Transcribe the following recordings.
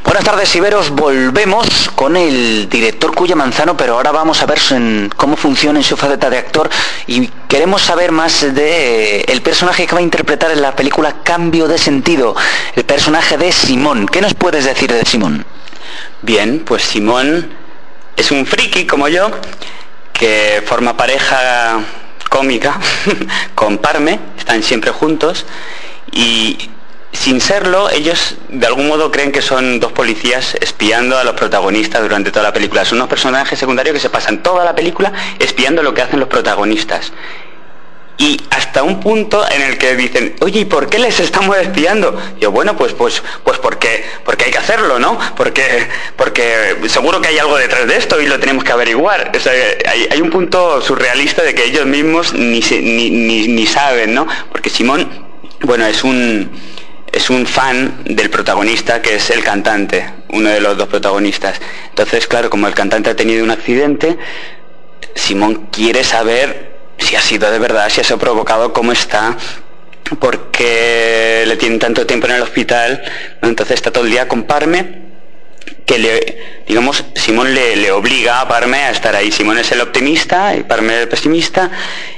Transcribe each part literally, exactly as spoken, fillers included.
Buenas tardes, Iberos. Volvemos con el director Cuya Manzano, pero ahora vamos a ver en cómo funciona en su faceta de actor y queremos saber más de eh, el personaje que va a interpretar en la película Cambio de Sentido, el personaje de Simón. ¿Qué nos puedes decir de Simón? Bien, pues Simón es un friki como yo, que forma pareja cómica con Parme, están siempre juntos y sin serlo, ellos de algún modo creen que son dos policías espiando a los protagonistas durante toda la película. Son unos personajes secundarios que se pasan toda la película espiando lo que hacen los protagonistas. Y hasta un punto en el que dicen, oye, ¿y por qué les estamos espiando? Y yo, bueno, pues pues pues porque porque hay que hacerlo, ¿no? Porque porque seguro que hay algo detrás de esto y lo tenemos que averiguar. O sea, hay, hay un punto surrealista de que ellos mismos ni, se, ni, ni, ni saben, ¿no? Porque Simón, bueno, es un... es un fan del protagonista, que es el cantante, uno de los dos protagonistas. Entonces, claro, como el cantante ha tenido un accidente, Simón quiere saber si ha sido de verdad, si eso ha provocado, cómo está, por qué le tienen tanto tiempo en el hospital, ¿no? Entonces está todo el día con Parme, que le, digamos, Simón le, le obliga a Parme a estar ahí. Simón es el optimista y Parme el pesimista.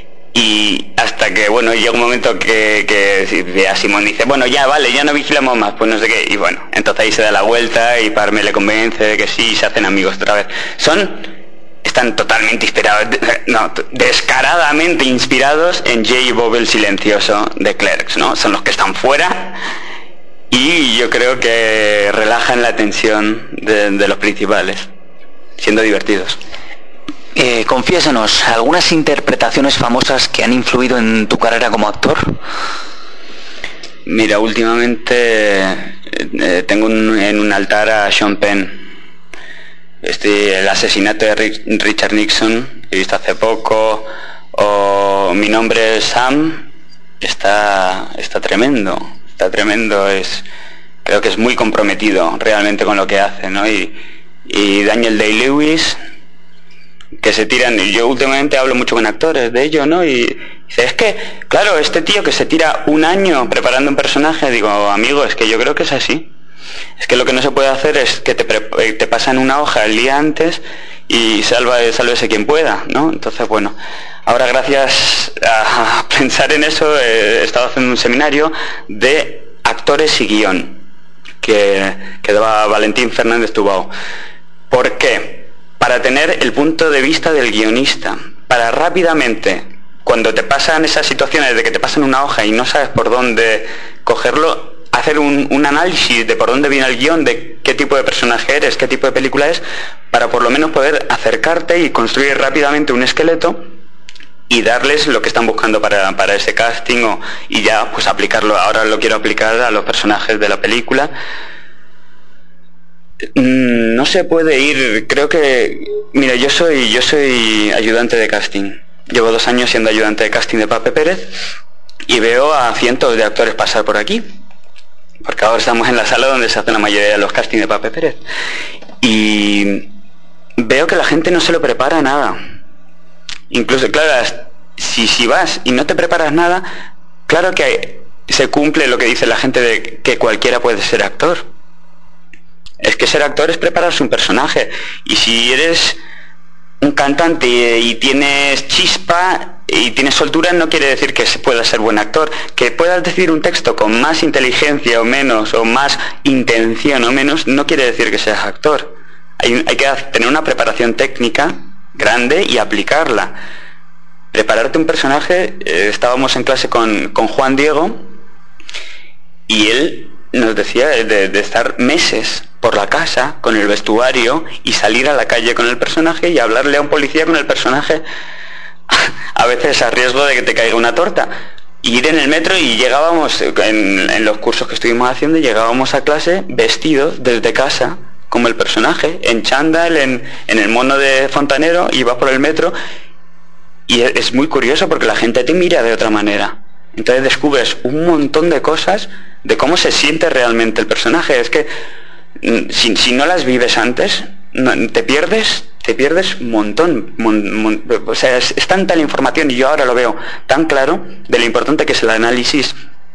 Y hasta que, bueno, llega un momento que, que a Simón dice, bueno, ya vale, ya no vigilamos más, pues no sé qué, y bueno, entonces ahí se da la vuelta y Parme le convence de que sí, y se hacen amigos otra vez. Son, están totalmente inspirados, no, descaradamente inspirados en Jay y Bob el Silencioso de Clerks, ¿no? Son los que están fuera y yo creo que relajan la tensión de, de los principales, siendo divertidos. Eh, confiésanos, ¿algunas interpretaciones famosas que han influido en tu carrera como actor? Mira, últimamente eh, tengo un, en un altar a Sean Penn. Este, el asesinato de Rick, Richard Nixon, que he visto hace poco, o Mi nombre es Sam, está, está tremendo, está tremendo, es, creo que es muy comprometido realmente con lo que hace, ¿no? Y, y Daniel Day-Lewis, que se tiran, y yo últimamente hablo mucho con actores de ello, ¿no? Y dice, es que, claro, este tío que se tira un año preparando un personaje, digo, amigo, es que yo creo que es así. Es que lo que no se puede hacer es que te, pre- te pasan una hoja el día antes y salva, sálvese quien pueda, ¿no? Entonces, bueno, ahora gracias a pensar en eso he estado haciendo un seminario de actores y guión, que, que daba Valentín Fernández Tubao. ¿Por qué? Para tener el punto de vista del guionista, para rápidamente, cuando te pasan esas situaciones de que te pasan una hoja y no sabes por dónde cogerlo, hacer un, un análisis de por dónde viene el guión, de qué tipo de personaje eres, qué tipo de película es, para por lo menos poder acercarte y construir rápidamente un esqueleto y darles lo que están buscando para, para ese casting, o, y ya pues aplicarlo. Ahora lo quiero aplicar a los personajes de la película. No se puede ir, creo que, mira, yo soy yo soy ayudante de casting, llevo dos años siendo ayudante de casting de Pape Pérez y veo a cientos de actores pasar por aquí, porque ahora estamos en la sala donde se hacen la mayoría de los castings de Pape Pérez, y veo que la gente no se lo prepara nada. Incluso, claro, si, si vas y no te preparas nada, claro que se cumple lo que dice la gente de que cualquiera puede ser actor. Es que ser actor es prepararse un personaje. Y si eres un cantante y, y tienes chispa y tienes soltura, no quiere decir que puedas ser buen actor. Que puedas decir un texto con más inteligencia o menos, o más intención o menos, no quiere decir que seas actor. Hay, hay que tener una preparación técnica grande y aplicarla. Prepararte un personaje, eh, estábamos en clase con, con Juan Diego y él nos decía de, de estar meses por la casa con el vestuario y salir a la calle con el personaje y hablarle a un policía con el personaje, a veces a riesgo de que te caiga una torta. Y ir en el metro, y llegábamos, en, en los cursos que estuvimos haciendo, llegábamos a clase vestidos desde casa como el personaje, en chándal, en, en el mono de fontanero, y vas por el metro y es, es muy curioso porque la gente te mira de otra manera. Entonces descubres un montón de cosas de cómo se siente realmente el personaje. Es que si, si no las vives antes, no, te pierdes te pierdes un montón, mon, mon, o sea, es, es tanta la información, y yo ahora lo veo tan claro de lo importante que es el análisis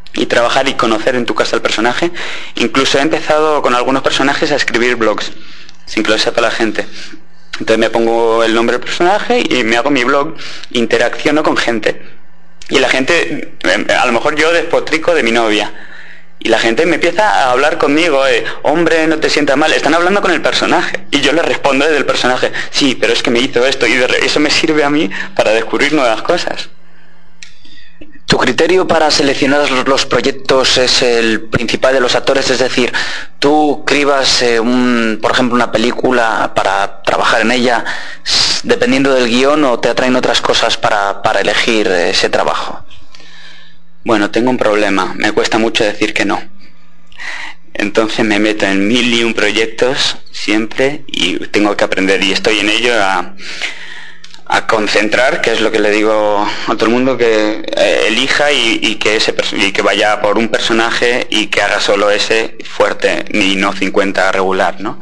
y trabajar y conocer en tu casa el personaje. Incluso he empezado con algunos personajes a escribir blogs, sin que lo sepa la gente. Entonces me pongo el nombre del personaje y me hago mi blog, interacciono con gente. Y la gente, a lo mejor yo despotrico de mi novia, y la gente me empieza a hablar conmigo, eh, hombre, no te sientas mal, están hablando con el personaje, y yo les respondo desde el personaje, sí, pero es que me hizo esto, y de, eso me sirve a mí para descubrir nuevas cosas. ¿Tu criterio para seleccionar los proyectos es el principal de los actores? Es decir, ¿tú cribas, eh, un, por ejemplo, una película para trabajar en ella dependiendo del guión, o te atraen otras cosas para, para elegir ese trabajo? Bueno, tengo un problema, me cuesta mucho decir que no. Entonces me meto en mil y un proyectos siempre y tengo que aprender, y estoy en ello, a, a concentrar, que es lo que le digo a todo el mundo, que eh, elija y, y, que ese y que vaya por un personaje y que haga solo ese fuerte y no cincuenta regular, ¿no?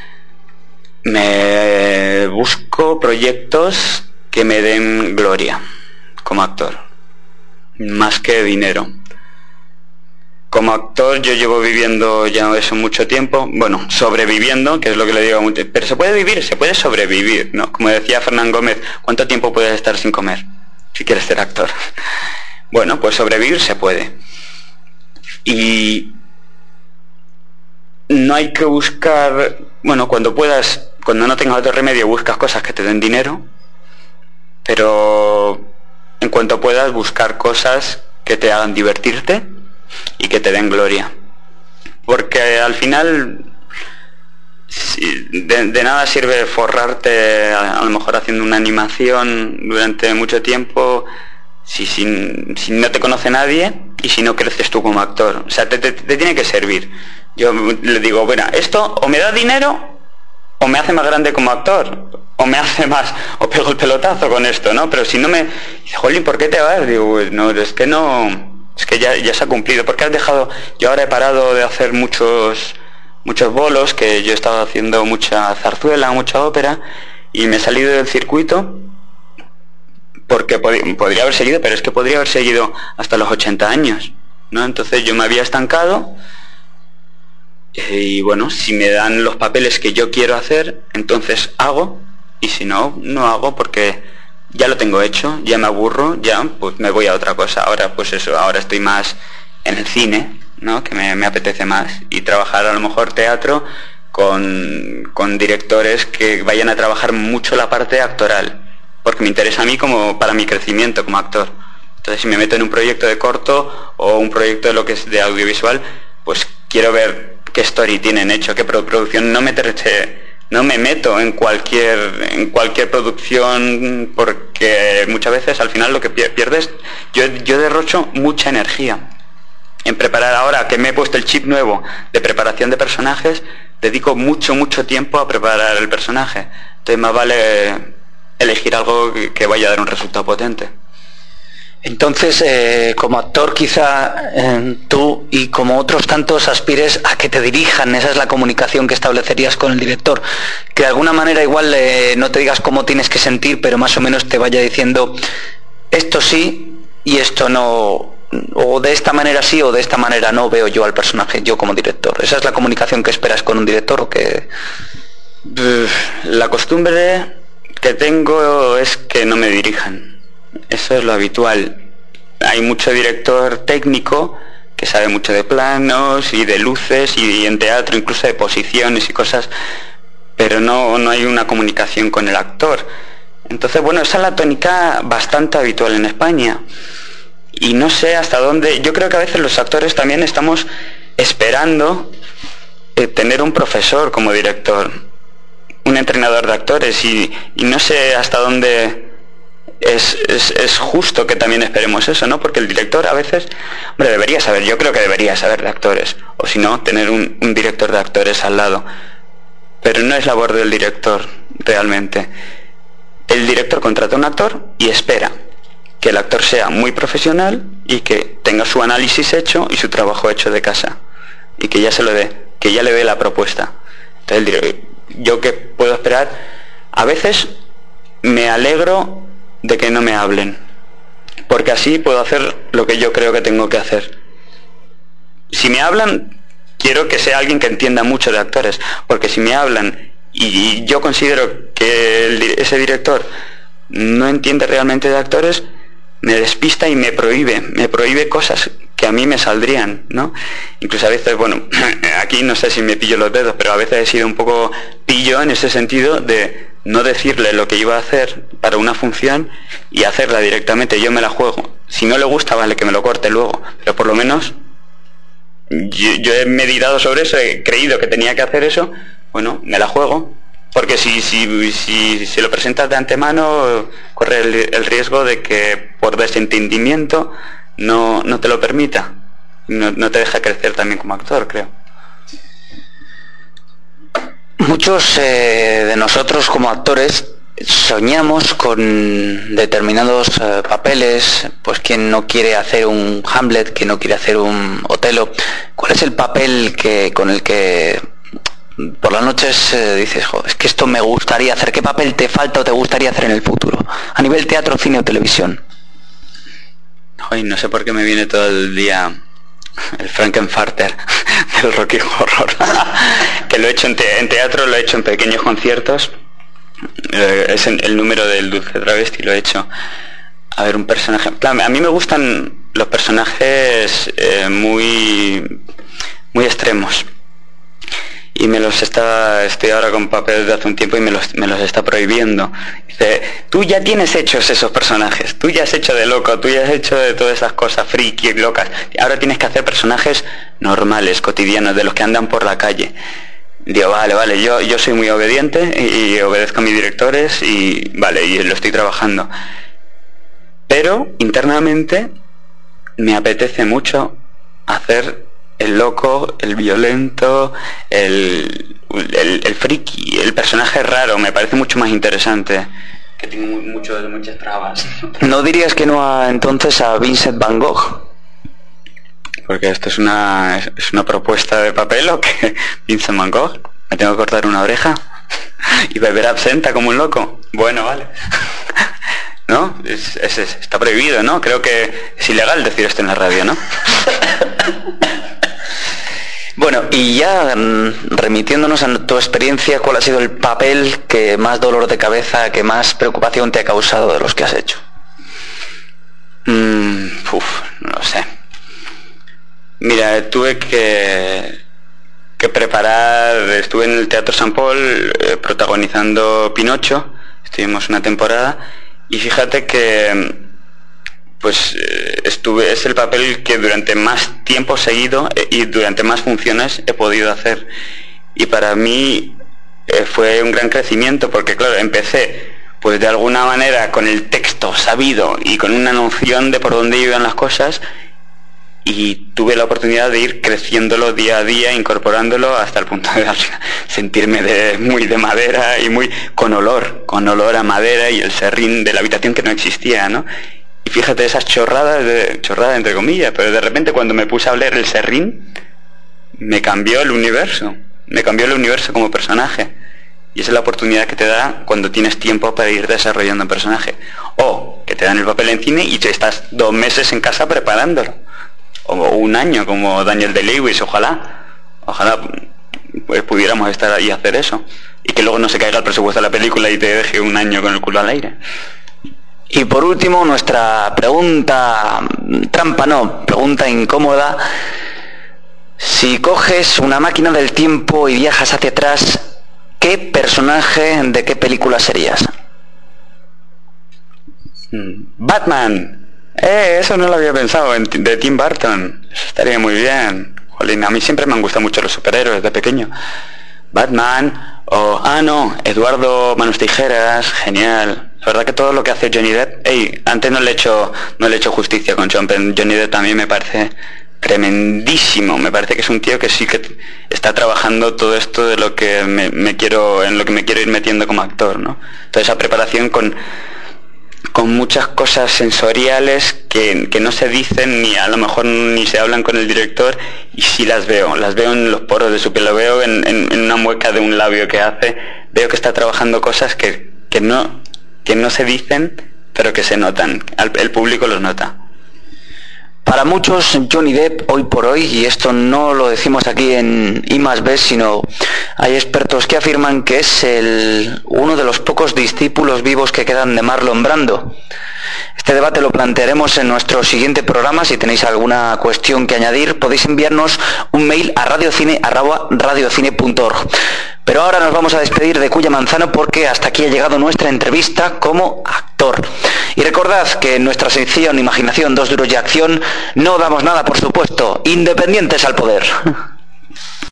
Me busco proyectos que me den gloria como actor, más que dinero. Como actor yo llevo viviendo ya eso mucho tiempo, bueno, sobreviviendo, que es lo que le digo a mucho, pero se puede vivir, se puede sobrevivir, ¿no? Como decía Fernán Gómez, ¿cuánto tiempo puedes estar sin comer si quieres ser actor? Bueno, pues sobrevivir se puede. Y no hay que buscar, bueno, cuando puedas, cuando no tengas otro remedio, buscas cosas que te den dinero, pero en cuanto puedas, buscar cosas que te hagan divertirte y que te den gloria, porque al final de, de nada sirve forrarte a, a lo mejor haciendo una animación durante mucho tiempo si, si, si no te conoce nadie y si no creces tú como actor. O sea, te, te, te tiene que servir. Yo le digo, bueno, esto o me da dinero o me hace más grande como actor, o me hace más, o pego el pelotazo con esto, ¿no? Pero si no me dice, jolín, ¿por qué te vas? Digo, no, es que no, es que ya, ya se ha cumplido. ¿Por qué has dejado? Yo ahora he parado de hacer muchos muchos bolos, que yo estaba haciendo mucha zarzuela, mucha ópera, y me he salido del circuito porque pod- podría haber seguido, pero es que podría haber seguido hasta los ochenta años, ¿no? Entonces yo me había estancado. Y bueno, si me dan los papeles que yo quiero hacer, entonces hago, y si no, no hago, porque ya lo tengo hecho, ya me aburro, ya pues me voy a otra cosa. Ahora pues eso, ahora estoy más en el cine, ¿no? Que me, me apetece más, y trabajar a lo mejor teatro con, con directores que vayan a trabajar mucho la parte actoral, porque me interesa a mí como para mi crecimiento como actor. Entonces si me meto en un proyecto de corto o un proyecto de lo que es de audiovisual, pues quiero ver qué story tienen hecho, qué producción. No meterse, no me meto en cualquier en cualquier producción, porque muchas veces al final lo que pierdes, yo, yo derrocho mucha energía en preparar. Ahora que me he puesto el chip nuevo de preparación de personajes, dedico mucho mucho tiempo a preparar el personaje. Entonces más vale elegir algo que, que vaya a dar un resultado potente. Entonces, eh, como actor, quizá eh, tú y como otros tantos aspires a que te dirijan. Esa es la comunicación que establecerías con el director, que de alguna manera igual eh, no te digas cómo tienes que sentir, pero más o menos te vaya diciendo esto sí y esto no, o de esta manera sí o de esta manera no veo yo al personaje, yo como director. ¿Esa es la comunicación que esperas con un director o que...? La costumbre que tengo es que no me dirijan. Eso es lo habitual. Hay mucho director técnico que sabe mucho de planos y de luces y en teatro incluso de posiciones y cosas, pero no, no hay una comunicación con el actor. Entonces, bueno, esa es la tónica bastante habitual en España. Y no sé hasta dónde... Yo creo que a veces los actores también estamos esperando eh, tener un profesor como director, un entrenador de actores, y, y no sé hasta dónde... Es, es, es justo que también esperemos eso, ¿no? Porque el director a veces, hombre, debería saber, yo creo que debería saber de actores, o si no, tener un, un director de actores al lado. Pero no es labor del director, realmente. El director contrata a un actor y espera que el actor sea muy profesional y que tenga su análisis hecho y su trabajo hecho de casa, y que ya se lo dé, que ya le dé la propuesta. Entonces, el director, ¿yo qué puedo esperar? A veces me alegro de que no me hablen, porque así puedo hacer lo que yo creo que tengo que hacer. si me hablan, quiero que sea alguien que entienda mucho de actores, porque si me hablan y yo considero que el, ese director no entiende realmente de actores, me despista y me prohíbe, me prohíbe cosas que a mí me saldrían, ¿no? Incluso a veces, bueno, aquí no sé si me pillo los dedos, pero a veces he sido un poco pillo en ese sentido de no decirle lo que iba a hacer para una función y hacerla directamente, yo me la juego. Si no le gusta, vale, que me lo corte luego, pero por lo menos yo, yo he meditado sobre eso, he creído que tenía que hacer eso, bueno, me la juego. Porque si, si, si, si lo presentas de antemano, corre el, el riesgo de que por desentendimiento no, no te lo permita. No, no te deja crecer también como actor, creo. Muchos eh, de nosotros como actores soñamos con determinados eh, papeles, pues quien no quiere hacer un Hamlet, quien no quiere hacer un Otelo. ¿Cuál es el papel que con el que por las noches eh, dices, joder, es que esto me gustaría hacer? ¿Qué papel te falta o te gustaría hacer en el futuro? A nivel teatro, cine o televisión. Ay, no sé por qué me viene todo el día el Frankenfarter del Rocky Horror. Que lo he hecho en, te en teatro, lo he hecho en pequeños conciertos. Eh, es en el número del Dulce Travesti, lo he hecho. A ver, un personaje... Claro, a mí me gustan los personajes eh, muy, muy extremos. Y me los está, estoy ahora con papel desde hace un tiempo y me los, me los está prohibiendo. Dice, tú ya tienes hechos esos personajes, tú ya has hecho de loco, tú ya has hecho de todas esas cosas friki, locas. Ahora tienes que hacer personajes normales, cotidianos, de los que andan por la calle. Digo, vale, vale, yo, yo soy muy obediente y, y obedezco a mis directores y vale, y lo estoy trabajando. Pero internamente me apetece mucho hacer el loco, el violento, el, el, el friki, el personaje raro. Me parece mucho más interesante. Que tengo mucho, muchas trabas. ¿No dirías que no a, entonces a Vincent Van Gogh? Porque esto es una, es una propuesta de papel, ¿o qué? Vincent Van Gogh, me tengo que cortar una oreja y beber absenta como un loco. Bueno, vale. ¿No? Es, es, es, está prohibido, ¿no? Creo que es ilegal decir esto en la radio, ¿no? Bueno, y ya remitiéndonos a tu experiencia, ¿cuál ha sido el papel que más dolor de cabeza, que más preocupación te ha causado de los que has hecho? Mm, uf, no lo sé. Mira, tuve que, que preparar, estuve en el Teatro San Paul eh, protagonizando Pinocho, estuvimos una temporada, y fíjate que pues eh, estuve, es el papel que durante más tiempo seguido eh, y durante más funciones he podido hacer. Y para mí eh, fue un gran crecimiento, porque claro, empecé pues de alguna manera con el texto sabido y con una noción de por dónde iban las cosas, y tuve la oportunidad de ir creciéndolo día a día, incorporándolo hasta el punto de sentirme de, muy de madera y muy con olor, con olor a madera y el serrín de la habitación que no existía, ¿no? Y fíjate esas chorradas, de, chorradas entre comillas, pero de repente cuando me puse a oler el serrín, me cambió el universo, me cambió el universo como personaje. Y esa es la oportunidad que te da cuando tienes tiempo para ir desarrollando un personaje. O que te dan el papel en cine y te estás dos meses en casa preparándolo. O un año, como Daniel Day-Lewis, ojalá. Ojalá pues, pudiéramos estar ahí a hacer eso. Y que luego no se caiga el presupuesto de la película y te deje un año con el culo al aire. Y por último, nuestra pregunta trampa, no, pregunta incómoda. Si coges una máquina del tiempo y viajas hacia atrás, ¿qué personaje de qué película serías? Batman. Eh, eso no lo había pensado, de Tim Burton. Eso estaría muy bien. Jolín, a mí siempre me han gustado mucho los superhéroes de pequeño. Batman, o... Ah, no, Eduardo Manos Tijeras, genial. La verdad que todo lo que hace Johnny Depp... Ey, antes no le he hecho, no le he hecho justicia con John, pero Johnny Depp también me parece tremendísimo. Me parece que es un tío que sí que está trabajando todo esto de lo que me, me quiero... en lo que me quiero ir metiendo como actor, ¿no? Toda esa preparación con... con muchas cosas sensoriales que, que no se dicen ni a lo mejor ni se hablan con el director, y sí las veo, las veo en los poros de su piel, lo veo en, en, en una mueca de un labio que hace, veo que está trabajando cosas que, que, no, que no se dicen, pero que se notan, el público los nota. Para muchos, Johnny Depp, hoy por hoy, y esto no lo decimos aquí en I más B, sino hay expertos que afirman que es el, uno de los pocos discípulos vivos que quedan de Marlon Brando. Este debate lo plantearemos en nuestro siguiente programa. Si tenéis alguna cuestión que añadir, podéis enviarnos un mail a radiocine arroba radiocine punto org. Pero ahora nos vamos a despedir de Cuya Manzano porque hasta aquí ha llegado nuestra entrevista como actor. Y recordad que en nuestra sección Imaginación, dos duros y acción no damos nada, por supuesto, independientes al poder.